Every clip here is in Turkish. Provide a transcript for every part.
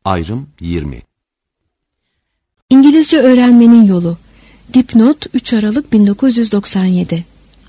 Ayrım 20. İngilizce öğrenmenin yolu. Dipnot 3 Aralık 1997.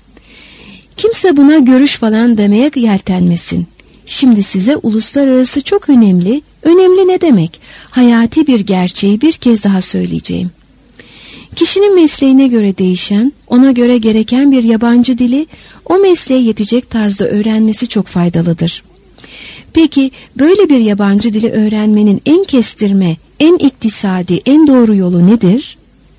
Kimse buna görüş falan demeye yeltenmesin. Şimdi size uluslararası çok önemli ne demek? Hayati bir gerçeği bir kez daha söyleyeceğim. Kişinin mesleğine göre değişen, ona göre gereken bir yabancı dili o mesleğe yetecek tarzda öğrenmesi çok faydalıdır. Peki böyle bir yabancı dili öğrenmenin en kestirme, en iktisadi, en doğru yolu nedir?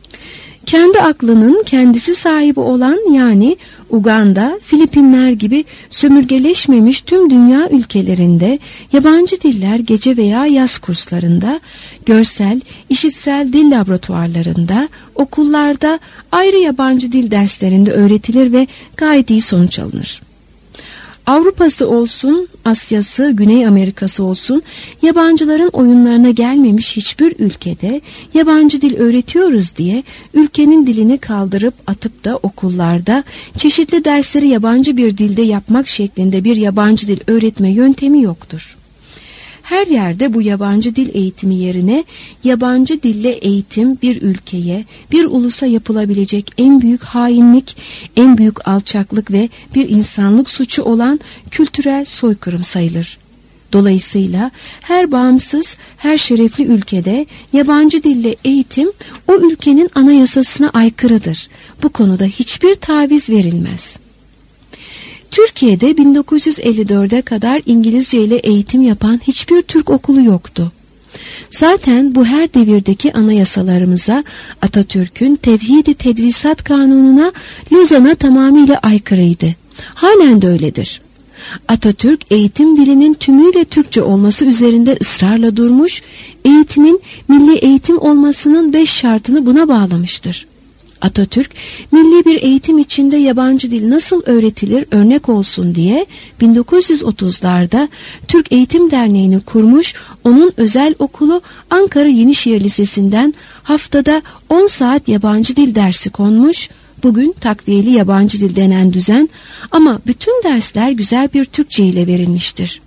Kendi aklının kendisi sahibi olan, yani Uganda, Filipinler gibi sömürgeleşmemiş tüm dünya ülkelerinde yabancı diller gece veya yaz kurslarında, görsel, işitsel dil laboratuvarlarında, okullarda ayrı yabancı dil derslerinde öğretilir ve gayet iyi sonuç alınır. Avrupa'sı olsun, Asya'sı, Güney Amerika'sı olsun, yabancıların oyunlarına gelmemiş hiçbir ülkede yabancı dil öğretiyoruz diye ülkenin dilini kaldırıp atıp da okullarda çeşitli dersleri yabancı bir dilde yapmak şeklinde bir yabancı dil öğretme yöntemi yoktur. Her yerde bu yabancı dil eğitimi yerine yabancı dille eğitim bir ülkeye, bir ulusa yapılabilecek en büyük hainlik, en büyük alçaklık ve bir insanlık suçu olan kültürel soykırım sayılır. Dolayısıyla her bağımsız, her şerefli ülkede yabancı dille eğitim o ülkenin anayasasına aykırıdır. Bu konuda hiçbir taviz verilmez. Türkiye'de 1954'e kadar İngilizce ile eğitim yapan hiçbir Türk okulu yoktu. Zaten bu her devirdeki anayasalarımıza, Atatürk'ün Tevhid-i Tedrisat Kanunu'na, Lozan'a tamamıyla aykırıydı. Halen de öyledir. Atatürk eğitim dilinin tümüyle Türkçe olması üzerinde ısrarla durmuş, eğitimin milli eğitim olmasının 5 şartını buna bağlamıştır. Atatürk, milli bir eğitim içinde yabancı dil nasıl öğretilir örnek olsun diye 1930'larda Türk Eğitim Derneği'ni kurmuş, onun özel okulu Ankara Yenişehir Lisesi'nden haftada 10 saat yabancı dil dersi konmuş, bugün takviyeli yabancı dil denen düzen, ama bütün dersler güzel bir Türkçe ile verilmiştir.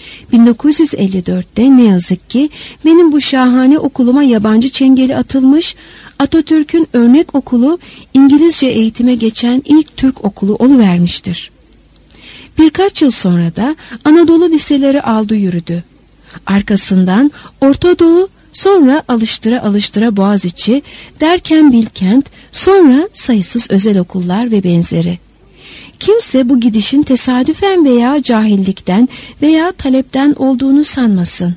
1954'te ne yazık ki benim bu şahane okuluma yabancı çengeli atılmış, Atatürk'ün örnek okulu İngilizce eğitime geçen ilk Türk okulu oluvermiştir. Birkaç yıl sonra da Anadolu liseleri aldı yürüdü. Arkasından Orta Doğu, sonra alıştıra alıştıra Boğaziçi, derken Bilkent, sonra sayısız özel okullar ve benzeri. Kimse bu gidişin tesadüfen veya cahillikten veya talepten olduğunu sanmasın.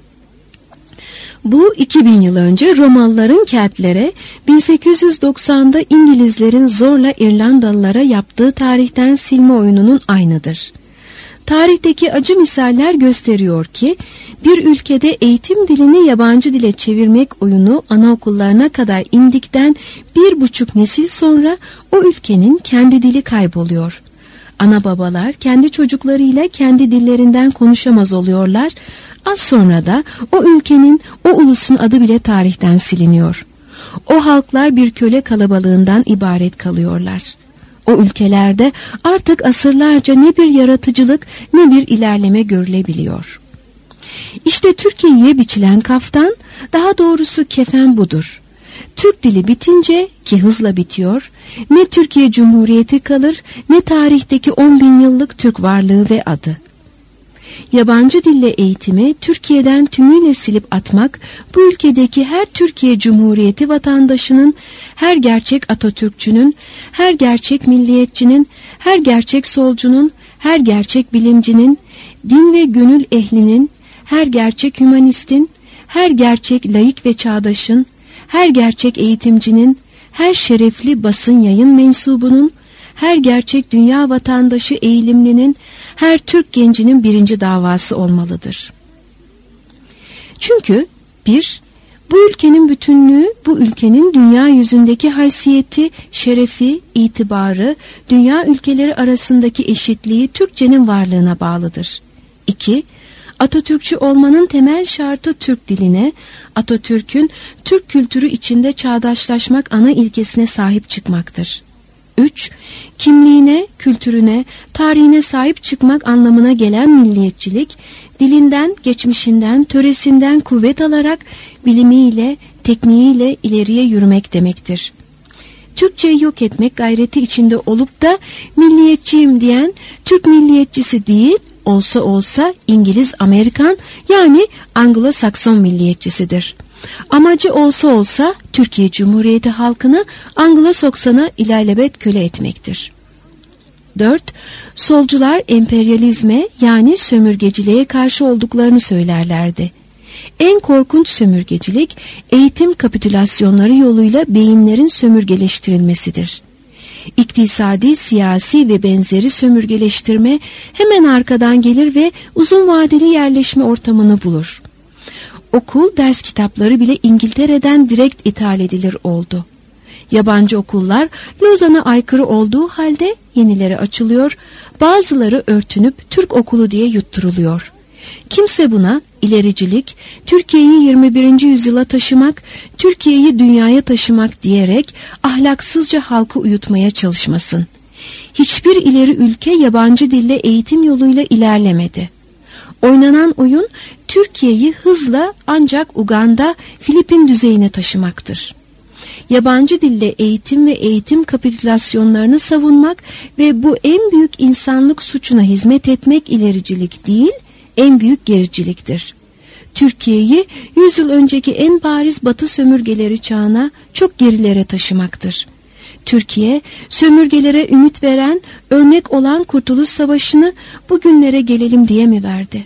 Bu 2000 yıl önce Romalıların Keltlere, 1890'da İngilizlerin zorla İrlandalılara yaptığı tarihten silme oyununun aynıdır. Tarihteki acı misaller gösteriyor ki, bir ülkede eğitim dilini yabancı dile çevirmek oyunu anaokullarına kadar indikten 1,5 nesil sonra o ülkenin kendi dili kayboluyor. Ana babalar kendi çocuklarıyla kendi dillerinden konuşamaz oluyorlar. Az sonra da o ülkenin, o ulusun adı bile tarihten siliniyor. O halklar bir köle kalabalığından ibaret kalıyorlar. O ülkelerde artık asırlarca ne bir yaratıcılık ne bir ilerleme görülebiliyor. İşte Türkiye'ye biçilen kaftan, daha doğrusu kefen budur. Türk dili bitince, ki hızla bitiyor, ne Türkiye Cumhuriyeti kalır ne tarihteki 10.000 yıllık Türk varlığı ve adı. Yabancı dille eğitimi Türkiye'den tümüyle silip atmak, bu ülkedeki her Türkiye Cumhuriyeti vatandaşının, her gerçek Atatürkçünün, her gerçek milliyetçinin, her gerçek solcunun, her gerçek bilimcinin, din ve gönül ehlinin, her gerçek hümanistin, her gerçek laik ve çağdaşın, her gerçek eğitimcinin, her şerefli basın yayın mensubunun, her gerçek dünya vatandaşı eğilimlinin, her Türk gencinin birinci davası olmalıdır. Çünkü bu ülkenin bütünlüğü, bu ülkenin dünya yüzündeki haysiyeti, şerefi, itibarı, dünya ülkeleri arasındaki eşitliği Türkçenin varlığına bağlıdır. 2. Atatürkçü olmanın temel şartı Türk diline, Atatürk'ün Türk kültürü içinde çağdaşlaşmak ana ilkesine sahip çıkmaktır. 3. Kimliğine, kültürüne, tarihine sahip çıkmak anlamına gelen milliyetçilik, dilinden, geçmişinden, töresinden kuvvet alarak bilimiyle, tekniğiyle ileriye yürümek demektir. Türkçeyi yok etmek gayreti içinde olup da milliyetçiyim diyen Türk milliyetçisi değil, olsa İngiliz, Amerikan yani Anglo-Sakson milliyetçisidir. Amacı olsa Türkiye Cumhuriyeti halkını Anglo-Sakson'a ilelebet köle etmektir. 4. Solcular emperyalizme yani sömürgeciliğe karşı olduklarını söylerlerdi. En korkunç sömürgecilik eğitim kapitülasyonları yoluyla beyinlerin sömürgeleştirilmesidir. İktisadi, siyasi ve benzeri sömürgeleştirme hemen arkadan gelir ve uzun vadeli yerleşme ortamını bulur. Okul ders kitapları bile İngiltere'den direkt ithal edilir oldu. Yabancı okullar Lozan'a aykırı olduğu halde yenileri açılıyor, bazıları örtünüp Türk okulu diye yutturuluyor. Kimse buna ilericilik, Türkiye'yi 21. yüzyıla taşımak, Türkiye'yi dünyaya taşımak diyerek ahlaksızca halkı uyutmaya çalışmasın. Hiçbir ileri ülke yabancı dille eğitim yoluyla ilerlemedi. Oynanan oyun Türkiye'yi hızla ancak Uganda, Filipin düzeyine taşımaktır. Yabancı dille eğitim ve eğitim kapitülasyonlarını savunmak ve bu en büyük insanlık suçuna hizmet etmek ilericilik değil, en büyük gericiliktir. Türkiye'yi 100 yıl önceki en bariz Batı sömürgeleri çağına çok gerilere taşımaktır. Türkiye, sömürgelere ümit veren, örnek olan Kurtuluş Savaşı'nı bugünlere gelelim diye mi verdi?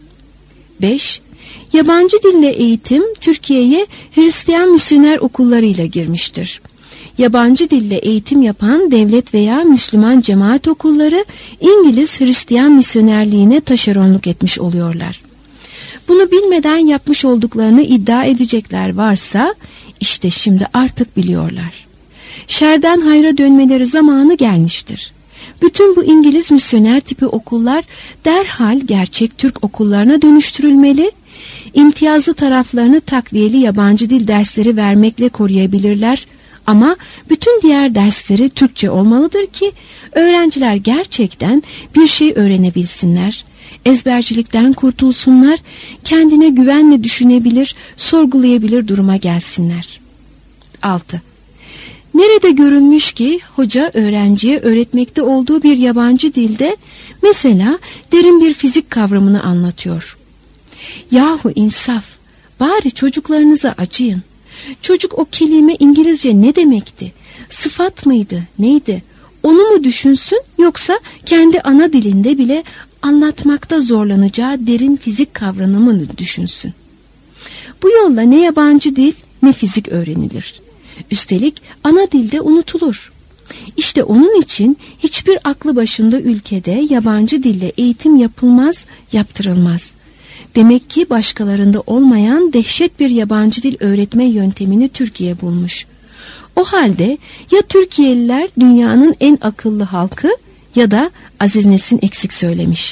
5. Yabancı dille eğitim Türkiye'ye Hristiyan misyoner okullarıyla girmiştir. Yabancı dille eğitim yapan devlet veya Müslüman cemaat okulları İngiliz Hristiyan misyonerliğine taşeronluk etmiş oluyorlar. Bunu bilmeden yapmış olduklarını iddia edecekler varsa işte şimdi artık biliyorlar. Şerden hayra dönmeleri zamanı gelmiştir. Bütün bu İngiliz misyoner tipi okullar derhal gerçek Türk okullarına dönüştürülmeli, imtiyazlı taraflarını takviyeli yabancı dil dersleri vermekle koruyabilirler ama bütün diğer dersleri Türkçe olmalıdır ki öğrenciler gerçekten bir şey öğrenebilsinler, ezbercilikten kurtulsunlar, kendine güvenle düşünebilir, sorgulayabilir duruma gelsinler. 6. Nerede görülmüş ki hoca öğrenciye öğretmekte olduğu bir yabancı dilde mesela derin bir fizik kavramını anlatıyor. Yahu insaf, bari çocuklarınıza acıyın. Çocuk o kelime İngilizce ne demekti? Sıfat mıydı? Neydi? Onu mu düşünsün yoksa kendi ana dilinde bile anlatmakta zorlanacağı derin fizik kavramını düşünsün? Bu yolla ne yabancı dil ne fizik öğrenilir. Üstelik ana dilde unutulur. İşte onun için hiçbir aklı başında ülkede yabancı dille eğitim yapılmaz, yaptırılmaz. Demek ki başkalarında olmayan dehşet bir yabancı dil öğretme yöntemini Türkiye bulmuş. O halde ya Türkiye'liler dünyanın en akıllı halkı ya da Aziz Nesin eksik söylemiş.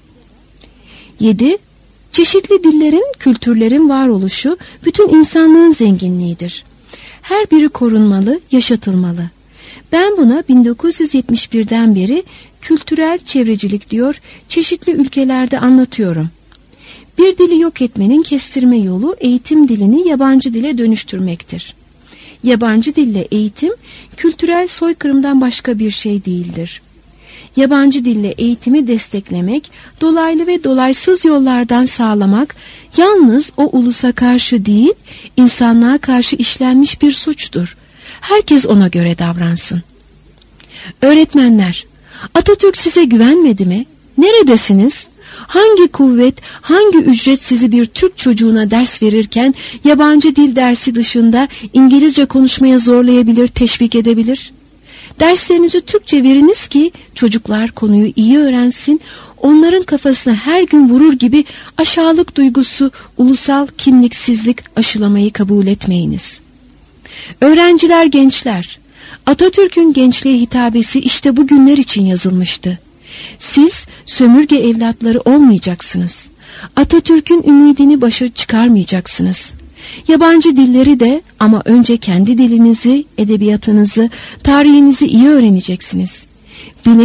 7. Çeşitli dillerin, kültürlerin varoluşu bütün insanlığın zenginliğidir. Her biri korunmalı, yaşatılmalı. Ben buna 1971'den beri kültürel çevrecilik diyor, çeşitli ülkelerde anlatıyorum. Bir dili yok etmenin kestirme yolu eğitim dilini yabancı dile dönüştürmektir. Yabancı dille eğitim kültürel soykırımdan başka bir şey değildir. Yabancı dille eğitimi desteklemek, dolaylı ve dolaysız yollardan sağlamak yalnız o ulusa karşı değil, insanlığa karşı işlenmiş bir suçtur. Herkes ona göre davransın. Öğretmenler, Atatürk size güvenmedi mi? Neredesiniz? Hangi kuvvet, hangi ücret sizi bir Türk çocuğuna ders verirken yabancı dil dersi dışında İngilizce konuşmaya zorlayabilir, teşvik edebilir? Derslerinizi Türkçe veriniz ki çocuklar konuyu iyi öğrensin, onların kafasına her gün vurur gibi aşağılık duygusu, ulusal kimliksizlik aşılamayı kabul etmeyiniz. Öğrenciler, gençler, Atatürk'ün gençliğe hitabesi işte bu günler için yazılmıştı. Siz sömürge evlatları olmayacaksınız. Atatürk'ün ümidini başa çıkarmayacaksınız. Yabancı dilleri de ama önce kendi dilinizi, edebiyatınızı, tarihinizi iyi öğreneceksiniz. Bilim,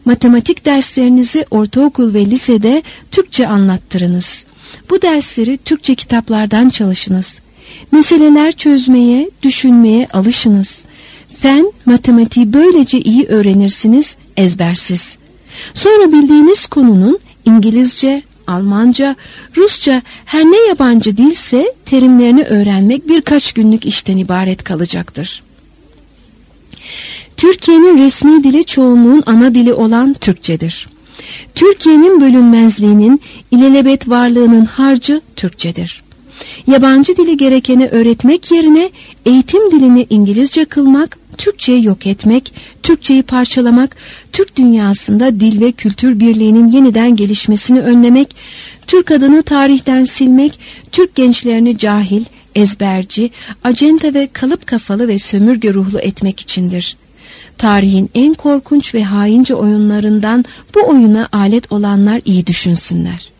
Matematik derslerinizi ortaokul ve lisede Türkçe anlattırınız. Bu dersleri Türkçe kitaplardan çalışınız. Meseleler çözmeye, düşünmeye alışınız. Fen, matematiği böylece iyi öğrenirsiniz, ezbersiz. Sonra bildiğiniz konunun İngilizce, Almanca, Rusça her ne yabancı dilse terimlerini öğrenmek birkaç günlük işten ibaret kalacaktır. Türkiye'nin resmi dili çoğunluğun ana dili olan Türkçedir. Türkiye'nin bölünmezliğinin, ilelebet varlığının harcı Türkçedir. Yabancı dili gerekeni öğretmek yerine eğitim dilini İngilizce kılmak, Türkçeyi yok etmek, Türkçeyi parçalamak, Türk dünyasında dil ve kültür birliğinin yeniden gelişmesini önlemek, Türk adını tarihten silmek, Türk gençlerini cahil, ezberci, acente ve kalıp kafalı ve sömürge ruhlu etmek içindir. Tarihin en korkunç ve haince oyunlarından bu oyuna alet olanlar iyi düşünsünler.